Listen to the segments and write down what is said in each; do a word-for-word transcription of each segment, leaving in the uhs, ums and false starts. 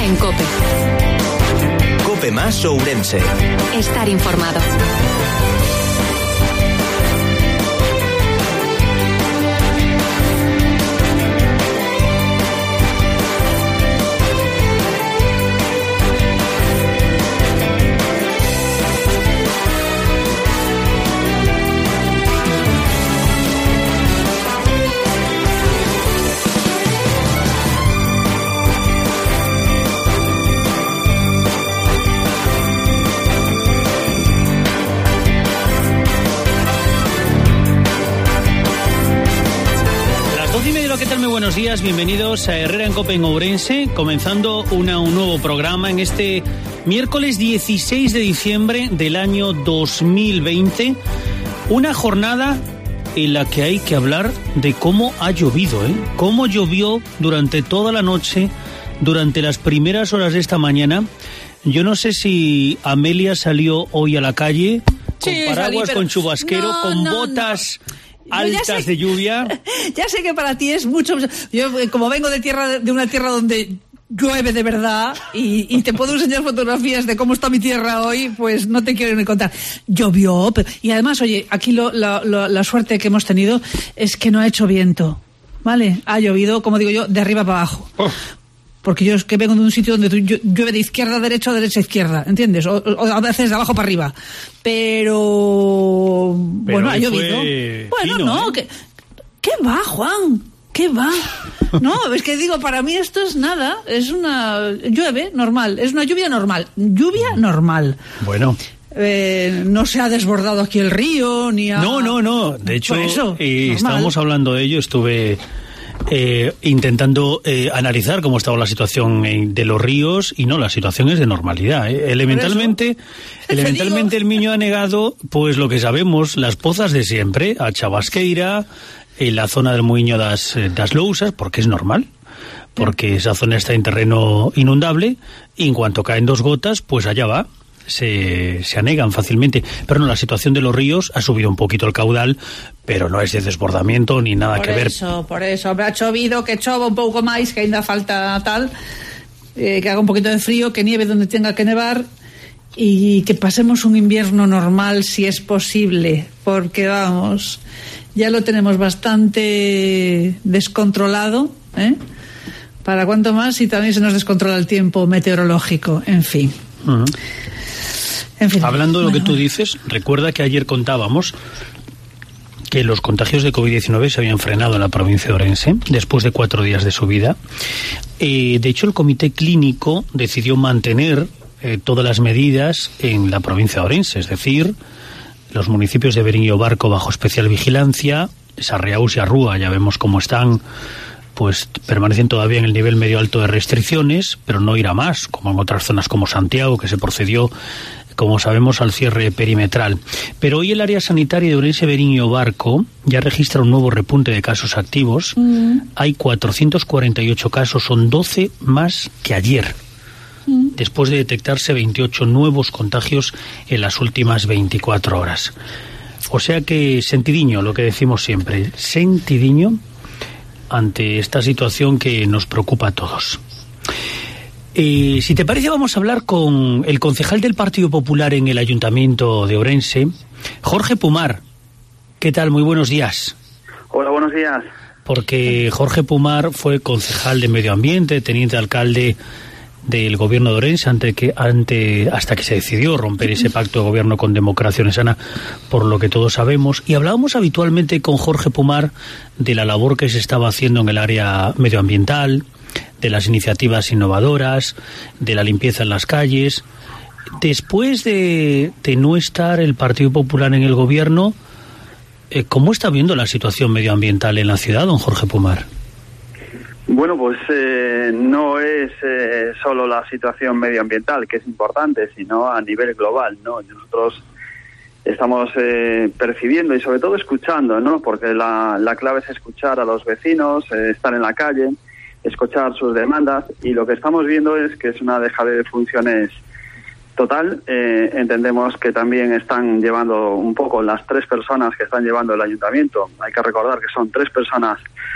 en COPE. COPE más Ourense. Estar informado. Buenos días, bienvenidos a Herrera en COPE en Ourense, comenzando una, un nuevo programa en este miércoles dieciséis de diciembre del año dos mil veinte, una jornada en la que hay que hablar de cómo ha llovido, ¿eh? Cómo llovió durante toda la noche, durante las primeras horas de esta mañana. Yo no sé si Amelia salió hoy a la calle con sí, paraguas, salí, pero... con chubasquero, no, con no, botas... No. altas sé, de lluvia. Ya sé que para ti es mucho. Yo, como vengo de tierra de una tierra donde llueve de verdad y, y te puedo enseñar fotografías de cómo está mi tierra hoy, pues no te quiero ni contar. Llovió, pero, y además, oye, aquí lo, lo, lo, la suerte que hemos tenido es que no ha hecho viento, ¿vale? Ha llovido, como digo yo, de arriba para abajo. Oh. Porque yo es que vengo de un sitio donde llueve de izquierda a derecha o derecha a izquierda, ¿entiendes? O, o a veces de abajo para arriba. Pero, Pero bueno, ha llovido. Bueno, fino, no, ¿eh? que, ¿qué va, Juan? ¿Qué va? No, es que digo, para mí esto es nada, es una... llueve normal, es una lluvia normal. Lluvia normal. Bueno... Eh, no se ha desbordado aquí el río, ni ha... No, no, no, de hecho, eso, eh, estábamos hablando de ello, estuve... Eh, intentando eh, analizar cómo estaba la situación eh, de los ríos y no, la situación es de normalidad. Eh. Elementalmente, elementalmente el Miño ha negado pues lo que sabemos, las pozas de siempre, a Chabasqueira, en la zona del Muiño das, das Lousas, porque es normal, porque esa zona está en terreno inundable y en cuanto caen dos gotas, pues allá va. Se, se anegan fácilmente, pero no, la situación de los ríos ha subido un poquito el caudal, pero no es de desbordamiento ni nada por que ver. Por eso, por eso, ha chovido, que chova un pouco máis, que ainda falta tal, eh, que haga un poquito de frío, que nieve donde tenga que nevar y que pasemos un invierno normal si es posible, porque vamos, ya lo tenemos bastante descontrolado, ¿eh? Para cuánto más si también se nos descontrola el tiempo meteorológico, en fin. Uh-huh. En fin, hablando de lo bueno, que tú dices, recuerda que ayer contábamos que los contagios de covid diecinueve se habían frenado en la provincia de Ourense después de cuatro días de subida. Eh, de hecho, el comité clínico decidió mantener eh, todas las medidas en la provincia de Ourense, es decir, los municipios de Verín y Barco bajo especial vigilancia, Sarriaus y Arrúa, ya vemos cómo están, pues permanecen todavía en el nivel medio alto de restricciones, pero no irá más, como en otras zonas como Santiago, que se procedió, como sabemos, al cierre perimetral. Pero hoy el área sanitaria de Ourense, Verín y Barco ya registra un nuevo repunte de casos activos. Mm. Hay cuatrocientos cuarenta y ocho casos, son doce más que ayer, mm. después de detectarse veintiocho nuevos contagios en las últimas veinticuatro horas. O sea que sentidiño, lo que decimos siempre, sentidiño ante esta situación que nos preocupa a todos. Eh, si te parece, vamos a hablar con el concejal del Partido Popular en el Ayuntamiento de Ourense, Jorge Pumar. ¿Qué tal? Muy buenos días. Hola, buenos días. Porque Jorge Pumar fue concejal de Medio Ambiente, teniente alcalde del gobierno de Ourense ante que, ante, hasta que se decidió romper ese pacto de gobierno con Democracia Ourensana, por lo que todos sabemos. Y hablábamos habitualmente con Jorge Pumar de la labor que se estaba haciendo en el área medioambiental, de las iniciativas innovadoras, de la limpieza en las calles. Después de, de no estar el Partido Popular en el gobierno, eh, ¿cómo está viendo la situación medioambiental en la ciudad, don Jorge Pumar? Bueno, pues eh, no es eh, solo la situación medioambiental, que es importante, sino a nivel global, ¿no? Nosotros estamos eh, percibiendo y sobre todo escuchando, ¿no? Porque la, la clave es escuchar a los vecinos, eh, estar en la calle, escuchar sus demandas, y lo que estamos viendo es que es una dejadez de funciones total. Eh, entendemos que también están llevando un poco las tres personas que están llevando el ayuntamiento. Hay que recordar que son tres personas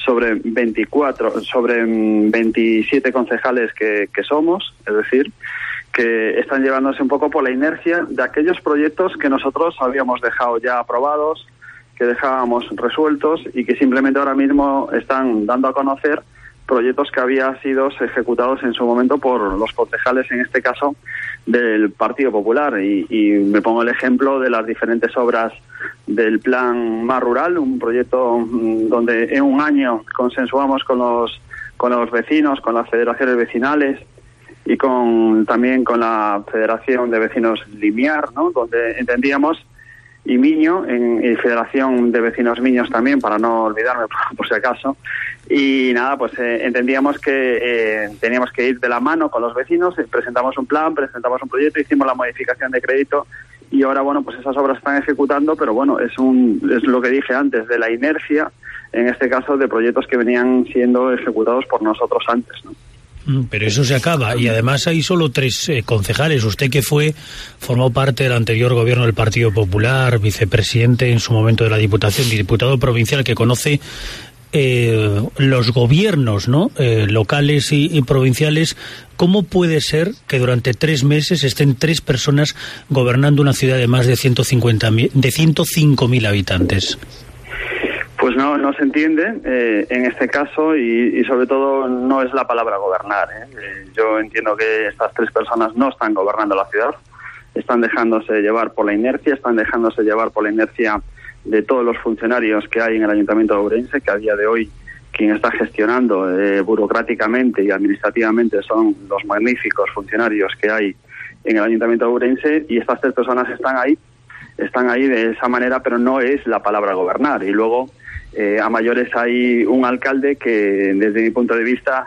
sobre veinticuatro, sobre veintisiete concejales que, que somos, es decir, que están llevándose un poco por la inercia de aquellos proyectos que nosotros habíamos dejado ya aprobados, que dejábamos resueltos y que simplemente ahora mismo están dando a conocer proyectos que habían sido ejecutados en su momento por los concejales, en este caso, del Partido Popular. Y, y me pongo el ejemplo de las diferentes obras del Plan Más Rural, un proyecto mmm, donde en un año consensuamos con los, con los vecinos, con las federaciones vecinales y con también con la Federación de Vecinos Limiar, ¿no?, donde entendíamos, y Miño, en, en Federación de Vecinos Miños también, para no olvidarme por, por si acaso, y nada, pues eh, entendíamos que eh, teníamos que ir de la mano con los vecinos, eh, presentamos un plan, presentamos un proyecto, hicimos la modificación de crédito, y ahora, bueno, pues esas obras están ejecutando, pero bueno, es un es lo que dije antes, de la inercia, en este caso, de proyectos que venían siendo ejecutados por nosotros antes, ¿no? Pero eso se acaba, y además hay solo tres eh, concejales. Usted, que fue, formó parte del anterior gobierno del Partido Popular, vicepresidente en su momento de la Diputación, y diputado provincial, que conoce eh, los gobiernos, ¿no?, eh, locales y, y provinciales. ¿Cómo puede ser que durante tres meses estén tres personas gobernando una ciudad de más de ciento cincuenta mil, de ciento cinco mil habitantes? Pues no, no se entiende eh, en este caso y, y sobre todo no es la palabra gobernar, ¿eh? Eh, yo entiendo que estas tres personas no están gobernando la ciudad, están dejándose llevar por la inercia, están dejándose llevar por la inercia de todos los funcionarios que hay en el Ayuntamiento de Ourense, que a día de hoy quien está gestionando eh, burocráticamente y administrativamente son los magníficos funcionarios que hay en el Ayuntamiento de Ourense, y estas tres personas están ahí, están ahí de esa manera, pero no es la palabra gobernar. Y luego, Eh, a mayores, hay un alcalde que, desde mi punto de vista,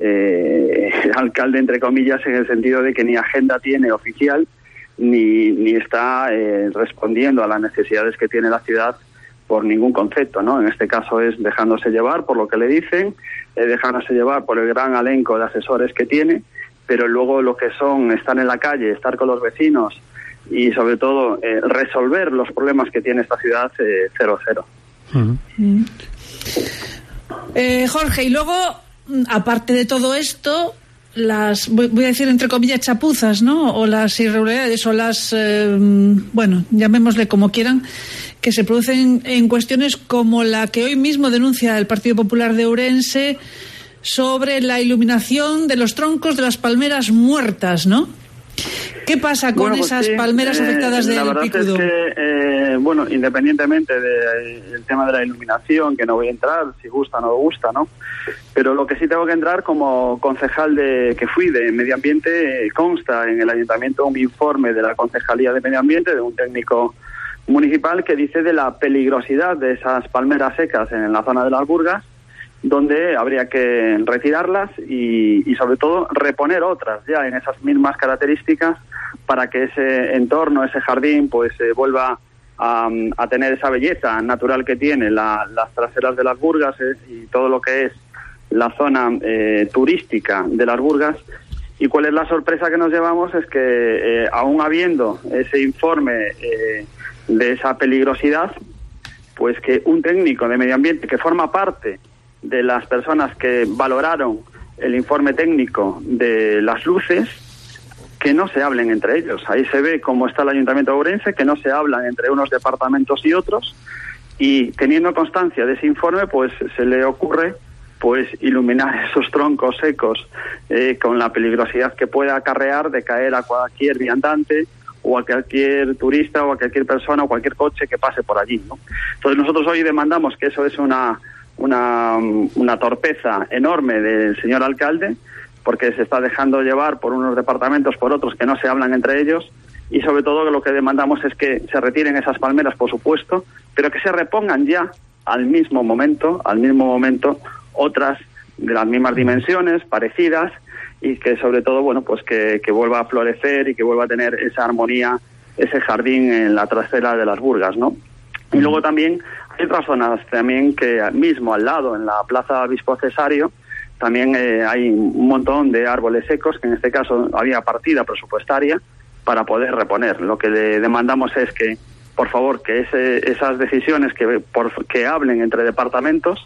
eh, alcalde entre comillas, en el sentido de que ni agenda tiene oficial, ni, ni está eh, respondiendo a las necesidades que tiene la ciudad por ningún concepto, ¿no? En este caso es dejándose llevar por lo que le dicen, eh, dejándose llevar por el gran elenco de asesores que tiene, pero luego lo que son estar en la calle, estar con los vecinos y sobre todo eh, resolver los problemas que tiene esta ciudad, eh, cero cero. Uh-huh. Eh, Jorge, y luego, aparte de todo esto, las, voy a decir entre comillas, chapuzas, ¿no?, o las irregularidades, o las, eh, bueno, llamémosle como quieran, que se producen en cuestiones como la que hoy mismo denuncia el Partido Popular de Ourense sobre la iluminación de los troncos de las palmeras muertas, ¿no? ¿Qué pasa con bueno, pues esas sí, palmeras eh, afectadas del picudo? La verdad es que, eh, bueno, independientemente del de, tema de la iluminación, que no voy a entrar, si gusta o no gusta, ¿no? Pero lo que sí tengo que entrar, como concejal de que fui de Medio Ambiente, eh, consta en el Ayuntamiento un informe de la Concejalía de Medio Ambiente, de un técnico municipal, que dice de la peligrosidad de esas palmeras secas en la zona de las Burgas, donde habría que retirarlas y, y sobre todo reponer otras ya en esas mismas características para que ese entorno, ese jardín, pues eh, vuelva a, a tener esa belleza natural que tiene la, las traseras de las Burgas eh, y todo lo que es la zona eh, turística de las Burgas. ¿Y cuál es la sorpresa que nos llevamos? Es que eh, aún habiendo ese informe eh, de esa peligrosidad, pues que un técnico de medio ambiente que forma parte de las personas que valoraron el informe técnico de las luces, que no se hablen entre ellos. Ahí se ve cómo está el Ayuntamiento de Ourense, que no se hablan entre unos departamentos y otros, y teniendo constancia de ese informe, pues se le ocurre pues iluminar esos troncos secos eh, con la peligrosidad que puede acarrear de caer a cualquier viandante o a cualquier turista o a cualquier persona o cualquier coche que pase por allí, ¿no? Entonces nosotros hoy demandamos, que eso es una Una, una torpeza enorme del señor alcalde, porque se está dejando llevar por unos departamentos, por otros que no se hablan entre ellos, y sobre todo lo que demandamos es que se retiren esas palmeras, por supuesto, pero que se repongan ya al mismo momento, al mismo momento, otras de las mismas dimensiones, parecidas, y que sobre todo, bueno, pues que, que vuelva a florecer y que vuelva a tener esa armonía, ese jardín en la trasera de las Burgas, ¿no? Y luego también hay otras zonas también que mismo al lado, en la Plaza Obispo Cesario, también eh, hay un montón de árboles secos, que en este caso había partida presupuestaria para poder reponer. Lo que le demandamos es que, por favor, que ese, esas decisiones que, por, que hablen entre departamentos,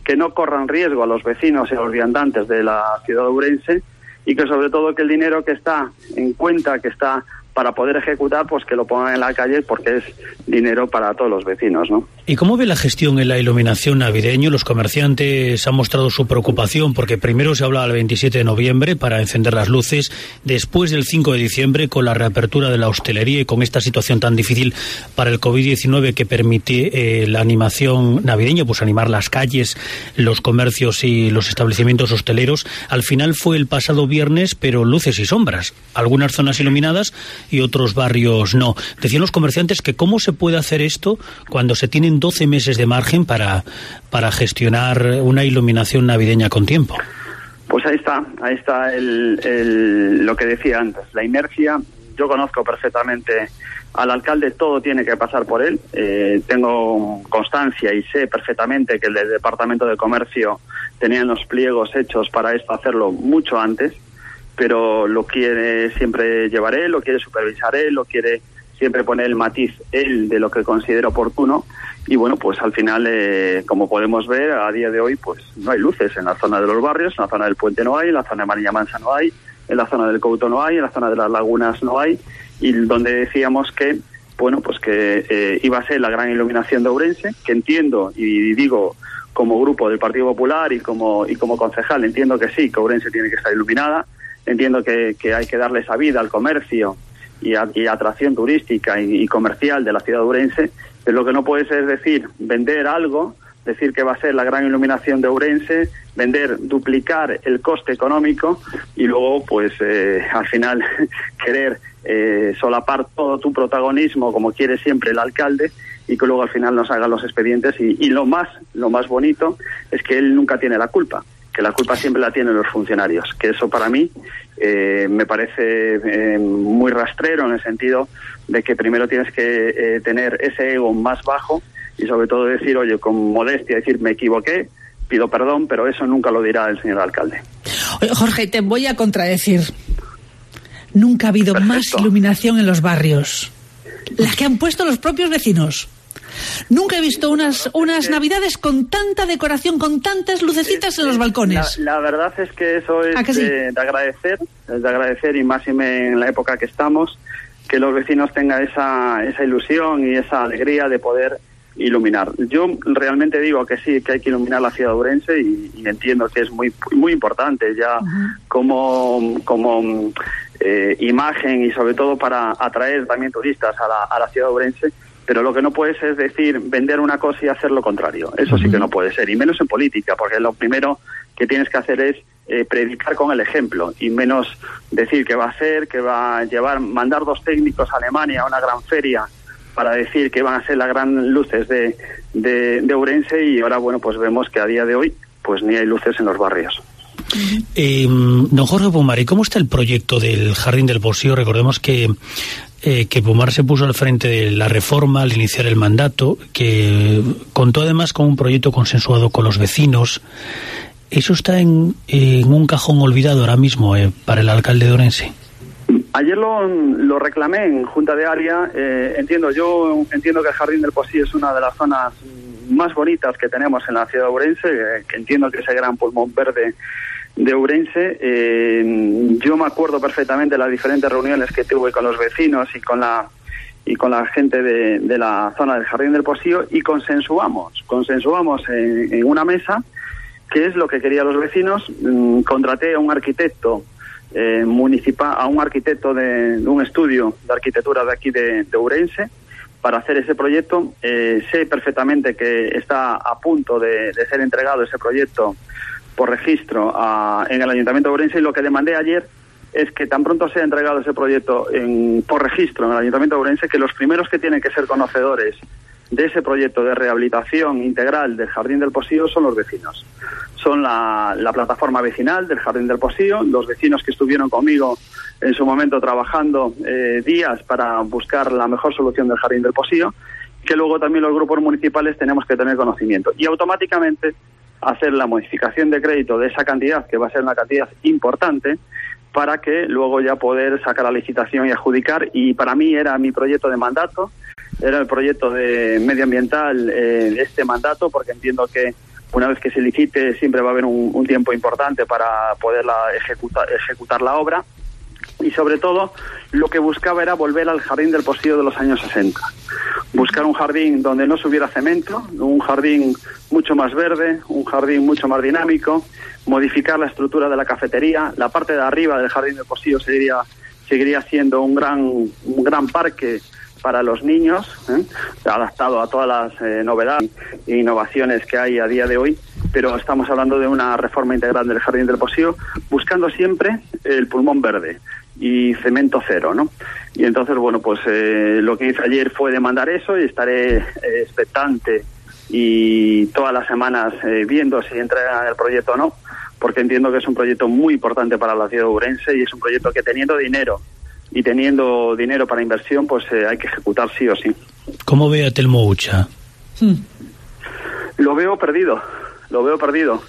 que no corran riesgo a los vecinos y a los viandantes de la ciudad de Ourense, y que sobre todo que el dinero que está en cuenta, que está para poder ejecutar, pues que lo pongan en la calle, porque es dinero para todos los vecinos, ¿no? ¿Y cómo ve la gestión en la iluminación navideño? Los comerciantes han mostrado su preocupación porque primero se hablaba el veintisiete de noviembre para encender las luces, después del cinco de diciembre con la reapertura de la hostelería y con esta situación tan difícil para el COVID diecinueve que permite eh, la animación navideña, pues animar las calles, los comercios y los establecimientos hosteleros. Al final fue el pasado viernes, pero luces y sombras, algunas zonas iluminadas y otros barrios no. Decían los comerciantes que cómo se puede hacer esto cuando se tienen doce meses de margen para, para gestionar una iluminación navideña con tiempo. Pues ahí está, ahí está el, el, lo que decía antes, la inercia. Yo conozco perfectamente al alcalde, todo tiene que pasar por él. Eh, tengo constancia y sé perfectamente que el del Departamento de Comercio tenían los pliegos hechos para esto, hacerlo mucho antes, pero lo quiere siempre llevar él, lo quiere supervisar él, lo quiere siempre poner el matiz él de lo que considera oportuno. Y bueno, pues al final, eh, como podemos ver, a día de hoy, pues no hay luces en la zona de los barrios, en la zona del Puente no hay, en la zona de Mariña Mansa no hay, en la zona del Couto no hay, en la zona de las Lagunas no hay, y donde decíamos que, bueno, pues que eh, iba a ser la gran iluminación de Ourense, que entiendo y digo como grupo del Partido Popular y como, y como concejal, entiendo que sí, que Ourense tiene que estar iluminada. Entiendo que, que hay que darle esa vida al comercio y, a, y atracción turística y, y comercial de la ciudad de Ourense, pero lo que no puede ser es decir, vender algo, decir que va a ser la gran iluminación de Ourense, vender, duplicar el coste económico y luego, pues, eh, al final querer eh, solapar todo tu protagonismo como quiere siempre el alcalde y que luego al final nos hagan los expedientes y, y lo más, lo más bonito es que él nunca tiene la culpa, que la culpa siempre la tienen los funcionarios, que eso para mí eh, me parece eh, muy rastrero en el sentido de que primero tienes que eh, tener ese ego más bajo y sobre todo decir, oye, con modestia, decir, me equivoqué, pido perdón, pero eso nunca lo dirá el señor alcalde. Oye, Jorge, te voy a contradecir. Nunca ha habido Perfecto. más iluminación en los barrios. La que han puesto los propios vecinos. Nunca he visto unas unas navidades con tanta decoración, con tantas lucecitas en los balcones. La, la verdad es que eso es que sí? de, de agradecer, es de agradecer y más en la época que estamos, que los vecinos tengan esa, esa ilusión y esa alegría de poder iluminar. Yo realmente digo que sí, que hay que iluminar la ciudad de Ourense y, y entiendo que es muy muy importante ya uh-huh. como, como eh, imagen y sobre todo para atraer también turistas a la, a la ciudad de Ourense. Pero lo que no puede ser es decir, vender una cosa y hacer lo contrario. Eso sí que no puede ser, y menos en política, porque lo primero que tienes que hacer es eh, predicar con el ejemplo, y menos decir que va a ser, que va a llevar, mandar dos técnicos a Alemania a una gran feria para decir que van a ser las gran luces de, de, de Ourense, y ahora, bueno, pues vemos que a día de hoy pues ni hay luces en los barrios. Eh, don Jorge Pomar, ¿y cómo está el proyecto del Jardín del Posío? Recordemos que eh, que Pomar se puso al frente de la reforma al iniciar el mandato, que contó además con un proyecto consensuado con los vecinos. ¿Eso está en, en un cajón olvidado ahora mismo eh, para el alcalde de Ourense? Ayer lo, lo reclamé en Junta de Área. Eh, entiendo, yo entiendo que el Jardín del Posío es una de las zonas más bonitas que tenemos en la ciudad de Ourense, eh, que entiendo que ese gran pulmón verde de Ourense. Eh, yo me acuerdo perfectamente de las diferentes reuniones que tuve con los vecinos y con la y con la gente de, de la zona del Jardín del Posío, y consensuamos, consensuamos en, en una mesa qué es lo que querían los vecinos. Mm, contraté a un arquitecto eh, municipal, a un arquitecto de, de un estudio de arquitectura de aquí de, de Ourense para hacer ese proyecto. Eh, sé perfectamente que está a punto de, de ser entregado ese proyecto por registro a, en el Ayuntamiento de Ourense, y lo que demandé ayer es que tan pronto sea entregado ese proyecto en, por registro en el Ayuntamiento de Ourense, que los primeros que tienen que ser conocedores de ese proyecto de rehabilitación integral del Jardín del Posío son los vecinos. Son la, la plataforma vecinal del Jardín del Posío, los vecinos que estuvieron conmigo en su momento trabajando eh, días para buscar la mejor solución del Jardín del Posío, que luego también los grupos municipales tenemos que tener conocimiento. Y automáticamente hacer la modificación de crédito de esa cantidad, que va a ser una cantidad importante, para que luego ya poder sacar la licitación y adjudicar. Y para mí era mi proyecto de mandato, era el proyecto de medioambiental eh, de este mandato, porque entiendo que Una vez que se licite siempre va a haber un, un tiempo importante para poderla ejecutar, ejecutar la obra. Y sobre todo lo que buscaba era volver al jardín del Posillo de los años sesenta. Buscar un jardín donde no se hubiera cemento, un jardín mucho más verde, un jardín mucho más dinámico, modificar la estructura de la cafetería. La parte de arriba del jardín del Posillo seguiría, seguiría siendo un gran, un gran parque para los niños, ¿eh? adaptado a todas las eh, novedades e innovaciones que hay a día de hoy, pero estamos hablando de una reforma integral del Jardín del Posillo, buscando siempre el pulmón verde y cemento cero, ¿no? Y entonces, bueno, pues eh, lo que hice ayer fue demandar eso y estaré eh, expectante y todas las semanas eh, viendo si entregan el proyecto o no, porque entiendo que es un proyecto muy importante para la ciudad de Ourense y es un proyecto que, teniendo dinero y teniendo dinero para inversión, pues eh, hay que ejecutar sí o sí. ¿Cómo ve a Telmo Ucha? Hmm. Lo veo perdido, lo veo perdido.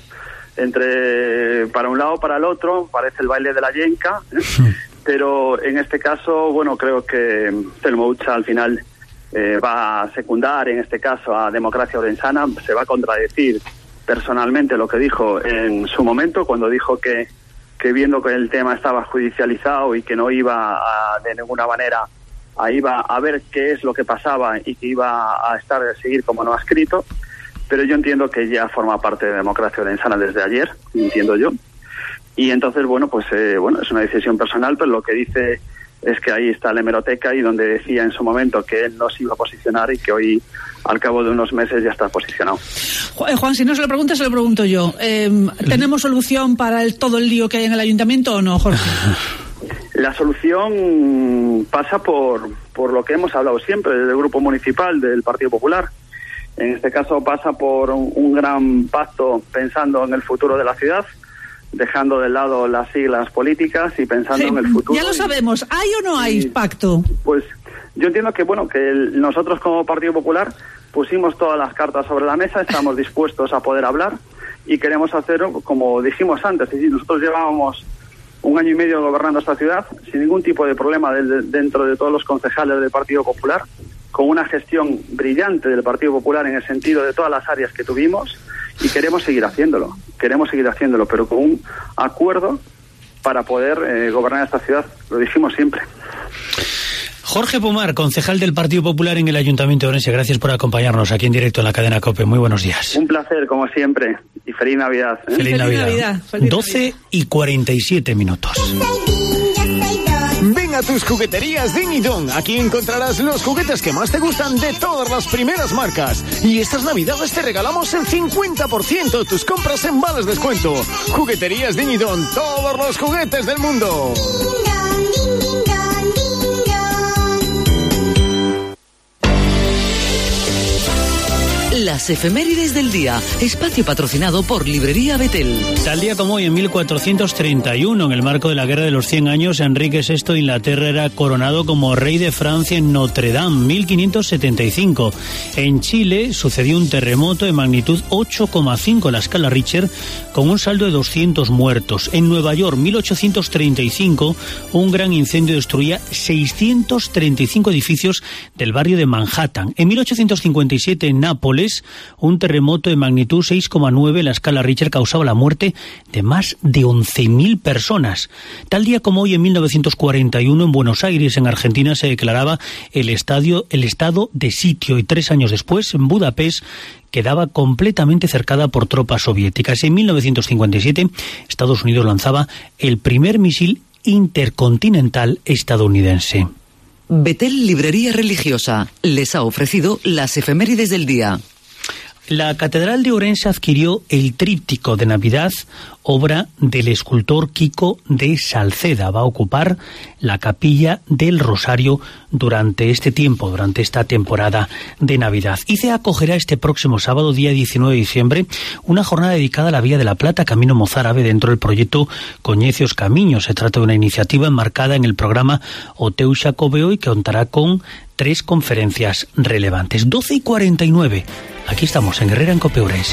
Entre, para un lado, para el otro, parece el baile de la yenca, ¿eh? Hmm. Pero en este caso, bueno, creo que Telmo Ucha al final eh, va a secundar, en este caso, a Democracia Orensana, se va a contradecir personalmente lo que dijo en su momento, cuando dijo que que viendo que el tema estaba judicializado y que no iba a, de ninguna manera a, iba a ver qué es lo que pasaba y que iba a estar a seguir como no ha escrito, pero yo entiendo que ya forma parte de Democracia Orensana desde ayer, entiendo yo, y entonces bueno, pues eh, bueno, es una decisión personal, pero lo que dice es que ahí está la hemeroteca y donde decía en su momento que él no se iba a posicionar y que hoy, al cabo de unos meses, ya está posicionado. Juan, si no se lo pregunta, se lo pregunto yo. Eh, ¿Tenemos solución para el, todo el lío que hay en el ayuntamiento o no, Jorge? La solución pasa por, por lo que hemos hablado siempre del Grupo Municipal del Partido Popular. En este caso pasa por un, un gran pacto pensando en el futuro de la ciudad, dejando de lado las siglas políticas y pensando sí, en el futuro. Ya lo sabemos, ¿hay o no hay y, pacto? Pues yo entiendo que bueno que el, nosotros como Partido Popular pusimos todas las cartas sobre la mesa, estamos dispuestos a poder hablar y queremos hacerlo como dijimos antes, es decir, nosotros llevábamos un año y medio gobernando esta ciudad sin ningún tipo de problema de, de, dentro de todos los concejales del Partido Popular, con una gestión brillante del Partido Popular en el sentido de todas las áreas que tuvimos y queremos seguir haciéndolo, queremos seguir haciéndolo, pero con un acuerdo para poder eh, gobernar esta ciudad, lo dijimos siempre. Jorge Pomar, concejal del Partido Popular en el Ayuntamiento de Ourense, gracias por acompañarnos aquí en directo en la cadena COPE. Muy buenos días. Un placer, como siempre, y feliz Navidad. ¿eh? Feliz, feliz Navidad. Navidad. Feliz doce Navidad. Y cuarenta y siete minutos. Ven a tus jugueterías Din y Don. Aquí encontrarás los juguetes que más te gustan de todas las primeras marcas. Y estas navidades te regalamos el cincuenta por ciento de tus compras en vales descuento. Jugueterías Din y Don. Todos los juguetes del mundo. Las efemérides del día, espacio patrocinado por Librería Betel. Tal día como hoy, en mil cuatrocientos treinta y uno, en el marco de la Guerra de los Cien Años, Enrique sexto de Inglaterra era coronado como rey de Francia en Notre Dame, mil quinientos setenta y cinco. En Chile sucedió un terremoto de magnitud ocho coma cinco en la escala Richter, con un saldo de doscientos muertos. En Nueva York, mil ochocientos treinta y cinco, un gran incendio destruía seiscientos treinta y cinco edificios del barrio de Manhattan. En mil ochocientos cincuenta y siete, en Nápoles, un terremoto de magnitud seis coma nueve en la escala Richter causaba la muerte de más de once mil personas. Tal día como hoy, en mil novecientos cuarenta y uno, en Buenos Aires, en Argentina, se declaraba el, estadio, el estado de sitio y tres años después, en Budapest, quedaba completamente cercada por tropas soviéticas. En mil novecientos cincuenta y siete, Estados Unidos lanzaba el primer misil intercontinental estadounidense. Betel Librería Religiosa les ha ofrecido las efemérides del día. La Catedral de Ourense adquirió el tríptico de Navidad, obra del escultor Kiko de Salceda. Va a ocupar la capilla del Rosario durante este tiempo, durante esta temporada de Navidad. I C E acogerá este próximo sábado, día diecinueve de diciembre, una jornada dedicada a la Vía de la Plata, Camino Mozárabe, dentro del proyecto Coñecios Camiños. Se trata de una iniciativa enmarcada en el programa Oteu Xacobeo y que contará con tres conferencias relevantes. doce y cuarenta y nueve. Aquí estamos en Guerrera, en COPE Ourense.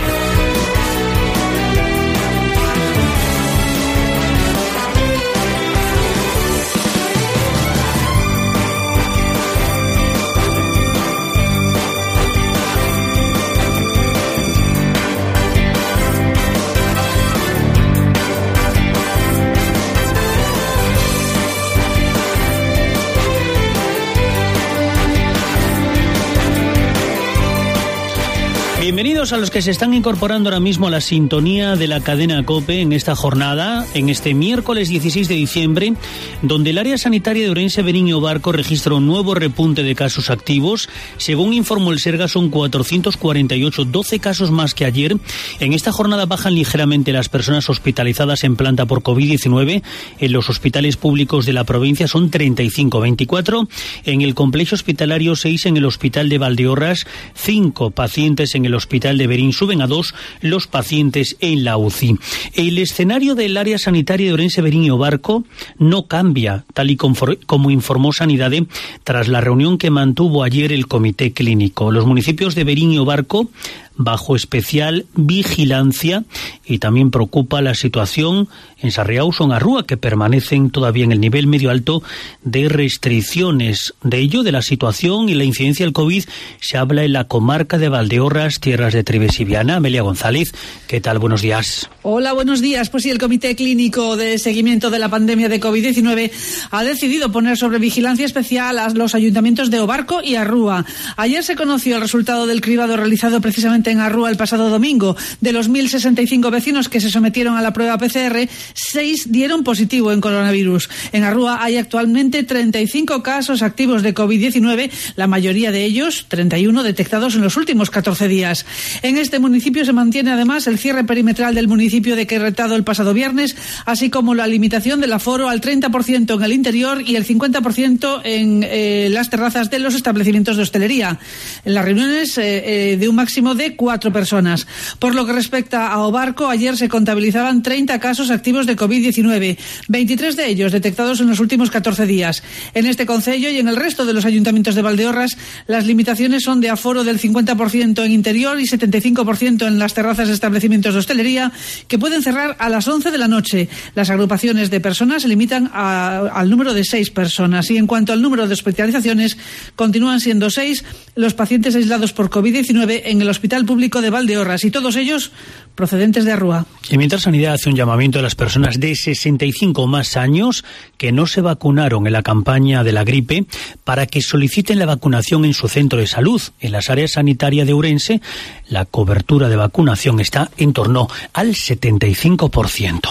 Saludos a los que se están incorporando ahora mismo a la sintonía de la cadena COPE en esta jornada, en este miércoles dieciséis de diciembre, donde el área sanitaria de Ourense Beriño Barco registra un nuevo repunte de casos activos. Según informó el Serga, son cuatrocientos cuarenta y ocho, doce casos más que ayer. En esta jornada bajan ligeramente las personas hospitalizadas en planta por COVID diecinueve. En los hospitales públicos de la provincia son treinta y cinco, veinticuatro en el complejo hospitalario, seis en el hospital de Valdeorras, cinco pacientes en el hospital de Berín, suben a dos los pacientes en la U C I. El escenario del área sanitaria de Ourense Beriño Barco no cambia, tal y como informó Sanidade tras la reunión que mantuvo ayer el comité clínico. Los municipios de Beriño Barco bajo especial vigilancia, y también preocupa la situación en Sarriaus o en Arrúa, que permanecen todavía en el nivel medio alto de restricciones. De ello, de la situación y la incidencia del COVID, se habla en la comarca de Valdeorras, tierras de Trives y Viana. Amelia González, ¿qué tal? Buenos días. Hola, buenos días. Pues sí, el Comité Clínico de Seguimiento de la Pandemia de COVID diecinueve ha decidido poner sobre vigilancia especial a los ayuntamientos de Obarco y Arrúa. Ayer se conoció el resultado del cribado realizado precisamente en Arrúa el pasado domingo. De los mil sesenta y cinco vecinos que se sometieron a la prueba P C R, seis dieron positivo en coronavirus. En Arrúa hay actualmente treinta y cinco casos activos de COVID diecinueve, la mayoría de ellos, treinta y uno, detectados en los últimos catorce días. En este municipio se mantiene además el cierre perimetral del municipio decretado el pasado viernes, así como la limitación del aforo al treinta por ciento en el interior y el cincuenta por ciento en eh, las terrazas de los establecimientos de hostelería. En las reuniones eh, eh, de un máximo de cuatro personas. Por lo que respecta a Obarco, ayer se contabilizaban treinta casos activos de COVID diecinueve, veintitrés de ellos detectados en los últimos catorce días. En este concello y en el resto de los ayuntamientos de Valdeorras, las limitaciones son de aforo del cincuenta por ciento en interior y setenta y cinco por ciento en las terrazas de establecimientos de hostelería, que pueden cerrar a las once de la noche. Las agrupaciones de personas se limitan a, al número de seis personas. Y en cuanto al número de hospitalizaciones, continúan siendo seis los pacientes aislados por COVID diecinueve en el Hospital Público de Valdeorras, y todos ellos procedentes de Arrúa. Y mientras Sanidad hace un llamamiento a las personas de sesenta y cinco o más años que no se vacunaron en la campaña de la gripe para que soliciten la vacunación en su centro de salud. En las áreas sanitarias de Ourense, la cobertura de vacunación está en torno al setenta y cinco por ciento.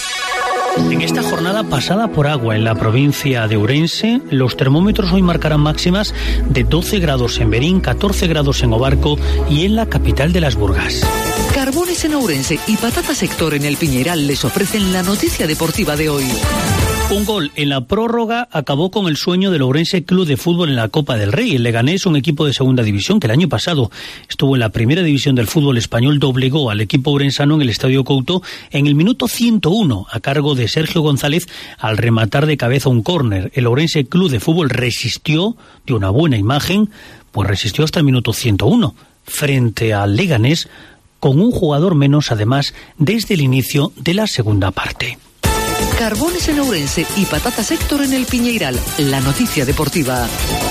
En esta jornada pasada por agua en la provincia de Ourense, los termómetros hoy marcarán máximas de doce grados en Berín, catorce grados en Obarco y en la capital de las Burgas. Carbones en Ourense y Patata Sector en el Piñeral les ofrecen la noticia deportiva de hoy. Un gol en la prórroga acabó con el sueño del Ourense Club de Fútbol en la Copa del Rey. El Leganés, un equipo de segunda división que el año pasado estuvo en la primera división del fútbol español, doblegó al equipo ourensano en el Estadio Couto en el minuto ciento uno, a cargo de Sergio González, al rematar de cabeza un córner. El Ourense Club de Fútbol resistió, de una buena imagen, pues resistió hasta el minuto ciento uno, frente al Leganés, con un jugador menos, además, desde el inicio de la segunda parte. Carbones en Ourense y Patata Sector en el Piñeiral, la noticia deportiva.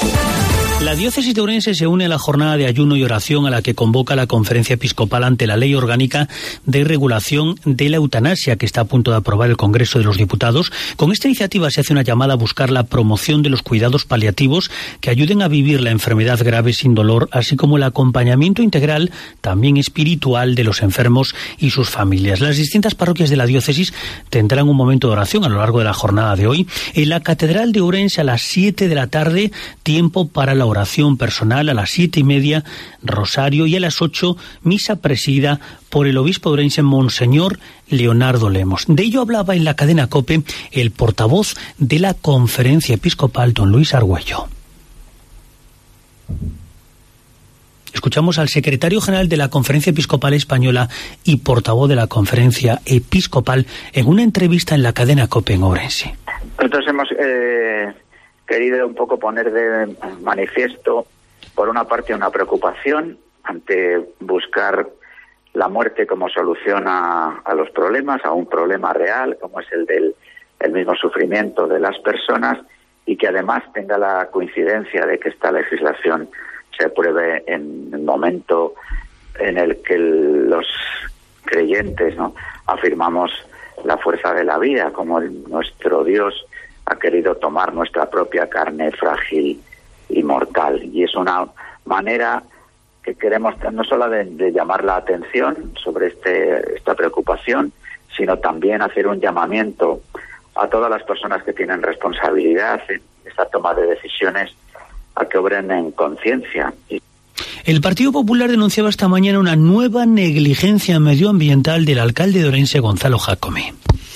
La diócesis de Ourense se une a la jornada de ayuno y oración a la que convoca la Conferencia Episcopal ante la Ley Orgánica de Regulación de la Eutanasia, que está a punto de aprobar el Congreso de los Diputados. Con esta iniciativa se hace una llamada a buscar la promoción de los cuidados paliativos que ayuden a vivir la enfermedad grave sin dolor, así como el acompañamiento integral, también espiritual, de los enfermos y sus familias. Las distintas parroquias de la diócesis tendrán un momento de oración a lo largo de la jornada de hoy. En la Catedral de Ourense a las siete de la tarde, tiempo para la oración personal. A las siete y media, rosario, y a las ocho, misa presidida por el obispo de Ourense, Monseñor Leonardo Lemos. De ello hablaba en la cadena COPE el portavoz de la Conferencia Episcopal, don Luis Argüello. Escuchamos al secretario general de la Conferencia Episcopal Española y portavoz de la Conferencia Episcopal en una entrevista en la cadena COPE en Ourense. Nosotros hemos eh, querido un poco poner de manifiesto, por una parte, una preocupación ante buscar la muerte como solución a, a los problemas, a un problema real, como es el del el mismo sufrimiento de las personas, y que además tenga la coincidencia de que esta legislación se apruebe en el momento en el que el, los creyentes, ¿no?, afirmamos la fuerza de la vida, como el, nuestro Dios ha querido tomar nuestra propia carne frágil y mortal. Y es una manera que queremos no solo de, de llamar la atención sobre este esta preocupación, sino también hacer un llamamiento a todas las personas que tienen responsabilidad en esta toma de decisiones a que obren en conciencia. El Partido Popular denunciaba esta mañana una nueva negligencia medioambiental del alcalde de Orense, Gonzalo Jácome.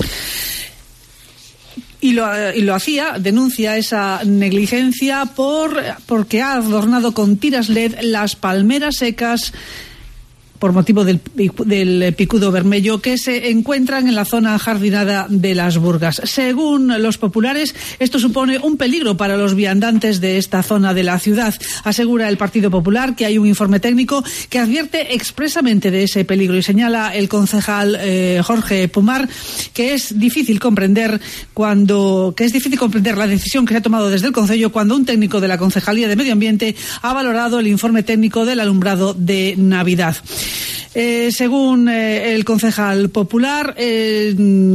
Y lo, y lo hacía, denuncia esa negligencia por porque ha adornado con tiras L E D las palmeras secas por motivo del, del picudo vermello que se encuentran en la zona jardinada de Las Burgas. Según los populares, esto supone un peligro para los viandantes de esta zona de la ciudad. Asegura el Partido Popular que hay un informe técnico que advierte expresamente de ese peligro y señala el concejal eh, Jorge Pumar que es difícil comprender cuando que es difícil comprender la decisión que se ha tomado desde el concello cuando un técnico de la Concejalía de Medio Ambiente ha valorado el informe técnico del alumbrado de Navidad. Eh, según eh, el concejal popular, eh,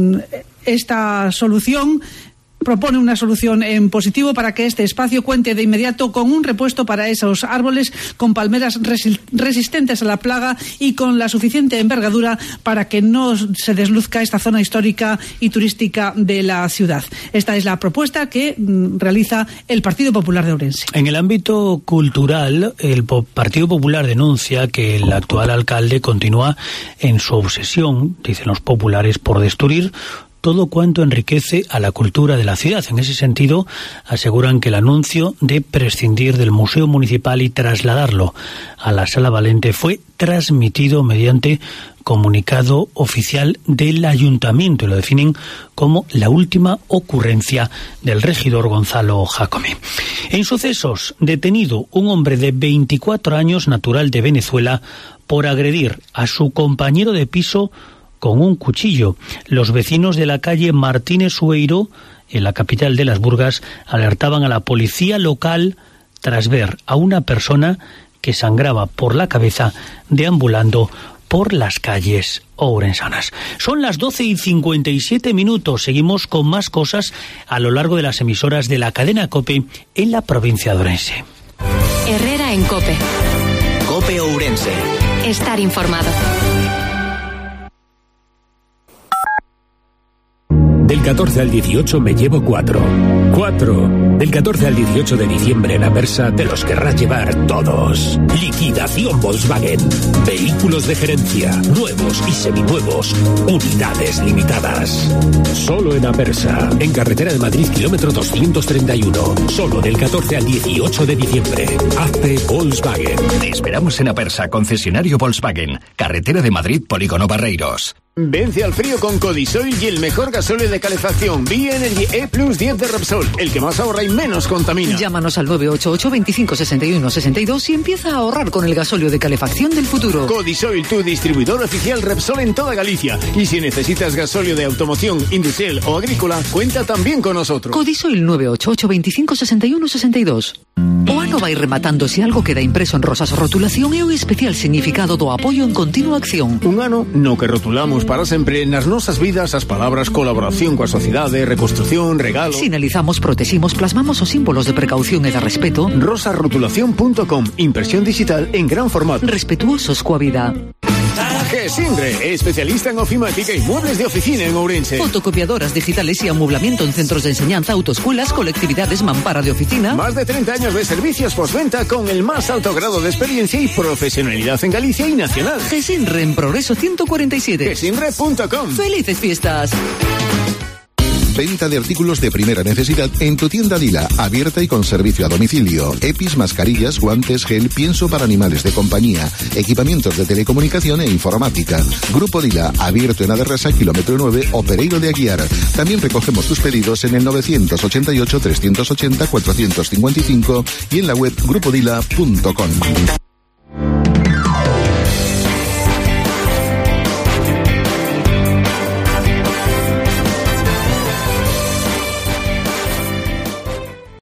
esta solución propone una solución en positivo para que este espacio cuente de inmediato con un repuesto para esos árboles, con palmeras resi- resistentes a la plaga y con la suficiente envergadura para que no se desluzca esta zona histórica y turística de la ciudad. Esta es la propuesta que mm, realiza el Partido Popular de Ourense. En el ámbito cultural, el Partido Popular denuncia que el actual alcalde continúa en su obsesión, dicen los populares, por destruir todo cuanto enriquece a la cultura de la ciudad. En ese sentido, aseguran que el anuncio de prescindir del Museo Municipal y trasladarlo a la Sala Valente fue transmitido mediante comunicado oficial del Ayuntamiento y lo definen como la última ocurrencia del regidor Gonzalo Jácome. En sucesos, detenido un hombre de veinticuatro años, natural de Venezuela, por agredir a su compañero de piso con un cuchillo. Los vecinos de la calle Martínez Sueiro, en la capital de Las Burgas, alertaban a la policía local tras ver a una persona que sangraba por la cabeza deambulando por las calles ourensanas. Son las doce y cincuenta y siete minutos. Seguimos con más cosas a lo largo de las emisoras de la cadena COPE en la provincia de Ourense. Herrera en COPE. COPE Ourense. Estar informado. Del catorce al dieciocho me llevo cuatro. Cuatro. Del catorce al dieciocho de diciembre en Apersa te los querrás llevar todos. Liquidación Volkswagen. Vehículos de gerencia, nuevos y seminuevos. Unidades limitadas. Solo en Apersa. En carretera de Madrid, kilómetro doscientos treinta y uno. Solo del catorce al dieciocho de diciembre. Hazte Volkswagen. Te esperamos en Apersa, concesionario Volkswagen. Carretera de Madrid, Polígono Barreiros. Vence al frío con Codisoil y el mejor gasóleo de calefacción B-Energy E Plus diez de Repsol, el que más ahorra y menos contamina. Llámanos al nueve ocho ocho, veinticinco, sesenta y uno, sesenta y dos y empieza a ahorrar con el gasóleo de calefacción del futuro. Codisoil, tu distribuidor oficial Repsol en toda Galicia. Y si necesitas gasóleo de automoción, industrial o agrícola, cuenta también con nosotros. Codisoil nueve ocho ocho, veinticinco, sesenta y uno, sesenta y dos. O ano vai rematando se algo queda impreso en rosas rotulación e un especial significado do apoio en continua acción. Un ano no que rotulamos para sempre nas nosas vidas as palabras colaboración coa sociedade, reconstrución, regalo. Sinalizamos, proteximos, plasmamos os símbolos de precaución e de respeto. rosarrotulación punto com, impresión digital en gran formato. Respetuosos coa vida. Gesindre, especialista en ofimática y muebles de oficina en Ourense. Fotocopiadoras digitales y amoblamiento en centros de enseñanza, autoescuelas, colectividades, mampara de oficina. Más de treinta años de servicios postventa con el más alto grado de experiencia y profesionalidad en Galicia y nacional. Gesindre en Progreso ciento cuarenta y siete. Gesindre punto com. ¡Felices fiestas! Venta de artículos de primera necesidad en tu tienda Dila, abierta y con servicio a domicilio. EPIs, mascarillas, guantes, gel, pienso para animales de compañía, equipamientos de telecomunicación e informática. Grupo Dila, abierto en Aderrasa, kilómetro nueve, o Pereiro de Aguiar. También recogemos tus pedidos en el novecientos ochenta y ocho, trescientos ochenta, cuatrocientos cincuenta y cinco y en la web grupo dila punto com.